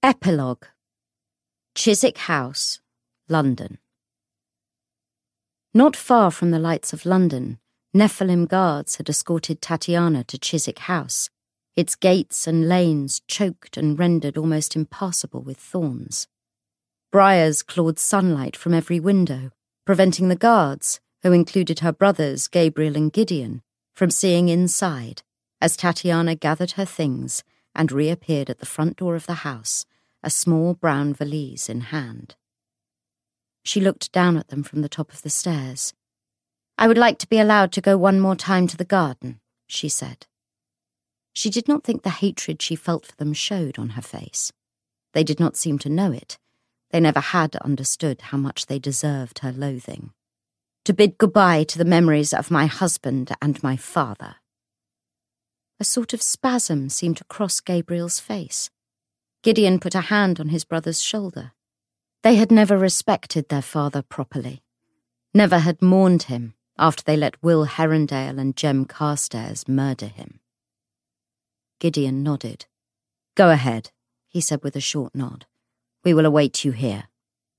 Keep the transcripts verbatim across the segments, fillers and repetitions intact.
Epilogue. Chiswick House, London. Not far from the lights of London, Nephilim guards had escorted Tatiana to Chiswick House, its gates and lanes choked and rendered almost impassable with thorns. Briars clawed sunlight from every window, preventing the guards, who included her brothers Gabriel and Gideon, from seeing inside, as Tatiana gathered her things and reappeared at the front door of the house, a small brown valise in hand. She looked down at them from the top of the stairs. "I would like to be allowed to go one more time to the garden," she said. She did not think the hatred she felt for them showed on her face. They did not seem to know it. They never had understood how much they deserved her loathing. "To bid goodbye to the memories of my husband and my father." A sort of spasm seemed to cross Gabriel's face. Gideon put a hand on his brother's shoulder. They had never respected their father properly, never had mourned him after they let Will Herondale and Jem Carstairs murder him. Gideon nodded. "Go ahead," he said with a short nod. "We will await you here."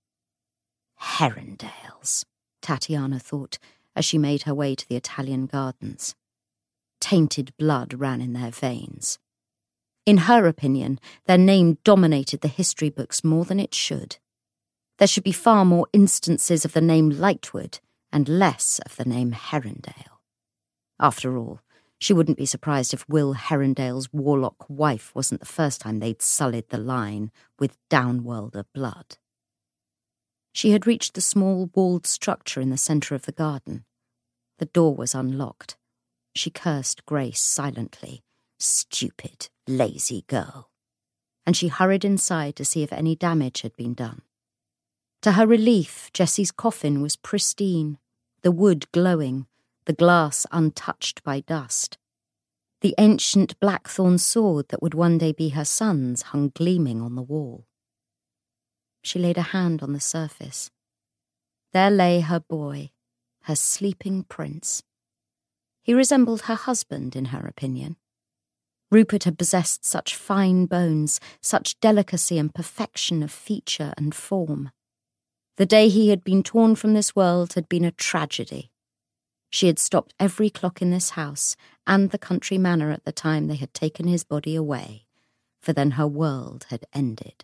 Herondales, Tatiana thought, as she made her way to the Italian gardens. Tainted blood ran in their veins. In her opinion, their name dominated the history books more than it should. There should be far more instances of the name Lightwood and less of the name Herondale. After all, she wouldn't be surprised if Will Herondale's warlock wife wasn't the first time they'd sullied the line with downworlder blood. She had reached the small walled structure in the centre of the garden. The door was unlocked. She cursed Grace silently. Stupid, lazy girl. And she hurried inside to see if any damage had been done. To her relief, Jessie's coffin was pristine, the wood glowing, the glass untouched by dust. The ancient blackthorn sword that would one day be her son's hung gleaming on the wall. She laid a hand on the surface. There lay her boy, her sleeping prince. He resembled her husband, in her opinion. Rupert had possessed such fine bones, such delicacy and perfection of feature and form. The day he had been torn from this world had been a tragedy. She had stopped every clock in this house and the country manor at the time they had taken his body away, for then her world had ended.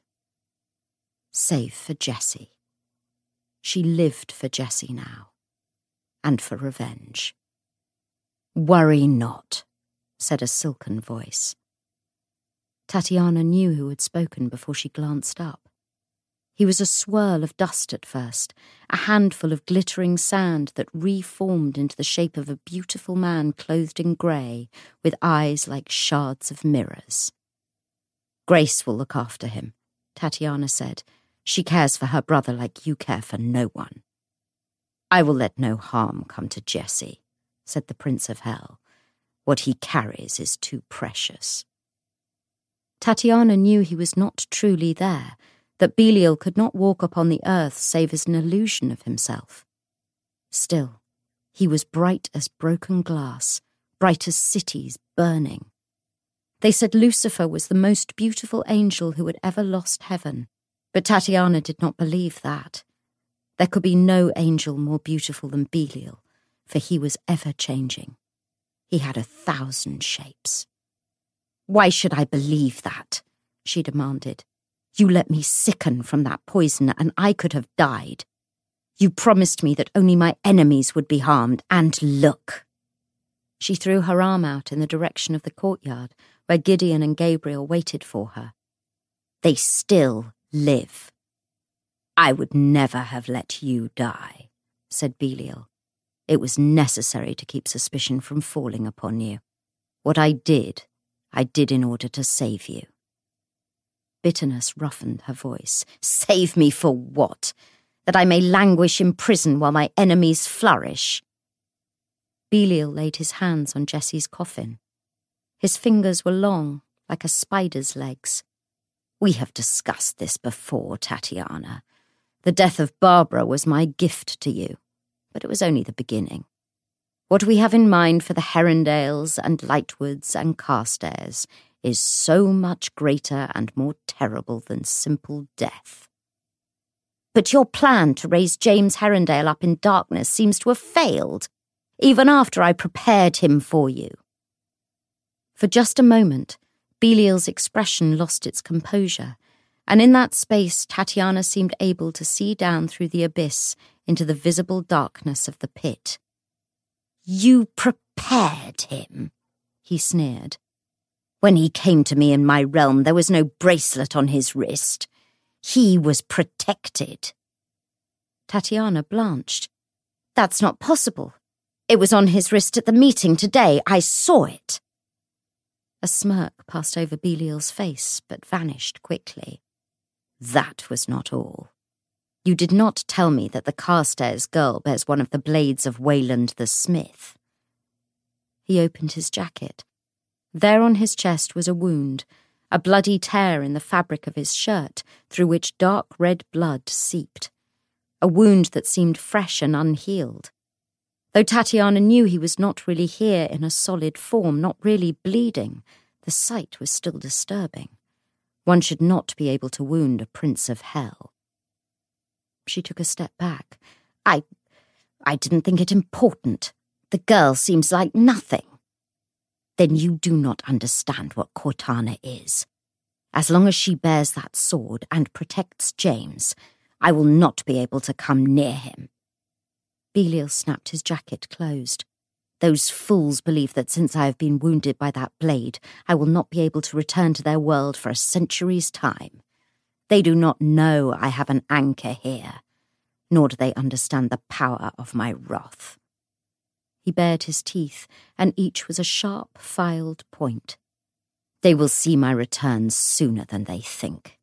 Save for Jessie. She lived for Jessie now, and for revenge. "Worry not," said a silken voice. Tatiana knew who had spoken before she glanced up. He was a swirl of dust at first, a handful of glittering sand that reformed into the shape of a beautiful man clothed in grey, with eyes like shards of mirrors. "Grace will look after him," Tatiana said. "She cares for her brother like you care for no one." "I will let no harm come to Jessie," said the Prince of Hell. "What he carries is too precious." Tatiana knew he was not truly there, that Belial could not walk upon the earth save as an illusion of himself. Still, he was bright as broken glass, bright as cities burning. They said Lucifer was the most beautiful angel who had ever lost heaven, but Tatiana did not believe that. There could be no angel more beautiful than Belial, for he was ever-changing. He had a thousand shapes. "Why should I believe that?" she demanded. "You let me sicken from that poison, and I could have died. You promised me that only my enemies would be harmed, and look." She threw her arm out in the direction of the courtyard, where Gideon and Gabriel waited for her. "They still live." "I would never have let you die," said Belial. "It was necessary to keep suspicion from falling upon you. What I did, I did in order to save you." Bitterness roughened her voice. "Save me for what? That I may languish in prison while my enemies flourish?" Belial laid his hands on Jessie's coffin. His fingers were long, like a spider's legs. "We have discussed this before, Tatiana. The death of Barbara was my gift to you, but it was only the beginning. What we have in mind for the Herondales and Lightwoods and Carstairs is so much greater and more terrible than simple death. But your plan to raise James Herondale up in darkness seems to have failed, even after I prepared him for you." For just a moment, Belial's expression lost its composure, and in that space Tatiana seemed able to see down through the abyss into the visible darkness of the pit. "You prepared him," he sneered. "When he came to me in my realm, there was no bracelet on his wrist. He was protected." Tatiana blanched. "That's not possible. It was on his wrist at the meeting today. I saw it." A smirk passed over Belial's face, but vanished quickly. "That was not all. You did not tell me that the Carstairs girl bears one of the blades of Wayland the smith." He opened his jacket. There on his chest was a wound, a bloody tear in the fabric of his shirt, through which dark red blood seeped. A wound that seemed fresh and unhealed. Though Tatiana knew he was not really here in a solid form, not really bleeding, the sight was still disturbing. One should not be able to wound a prince of hell. She took a step back. I... I didn't think it important. The girl seems like nothing." "Then you do not understand what Cortana is. As long as she bears that sword and protects James, I will not be able to come near him." Belial snapped his jacket closed. "Those fools believe that since I have been wounded by that blade, I will not be able to return to their world for a century's time. They do not know I have an anchor here, nor do they understand the power of my wrath." He bared his teeth, and each was a sharp, filed point. "They will see my return sooner than they think."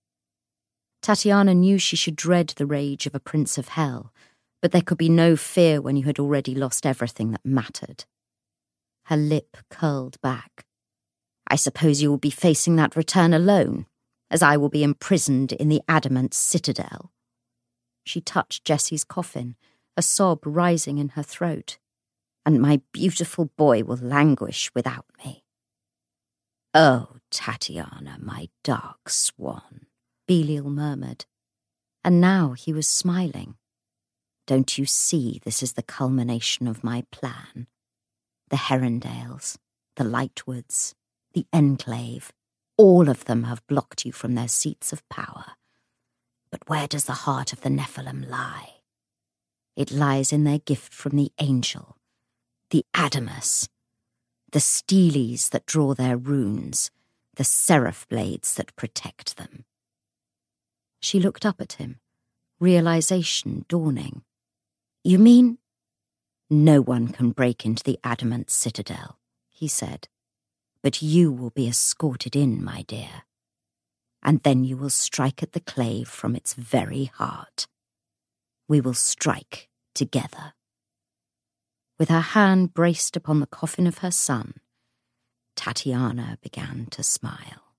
Tatiana knew she should dread the rage of a prince of hell, but there could be no fear when you had already lost everything that mattered. Her lip curled back. "I suppose you will be facing that return alone, as I will be imprisoned in the adamant citadel." She touched Jessie's coffin, a sob rising in her throat. "And my beautiful boy will languish without me." "Oh, Tatiana, my dark swan," Belial murmured. And now he was smiling. "Don't you see this is the culmination of my plan? The Herondales, the Lightwoods, the Enclave, all of them have blocked you from their seats of power. But where does the heart of the Nephilim lie? It lies in their gift from the angel, the Adamus, the Steelies that draw their runes, the seraph blades that protect them." She looked up at him, realization dawning. "You mean—" "No one can break into the adamant citadel," he said. "But you will be escorted in, my dear. And then you will strike at the clave from its very heart. We will strike together." With her hand braced upon the coffin of her son, Tatiana began to smile.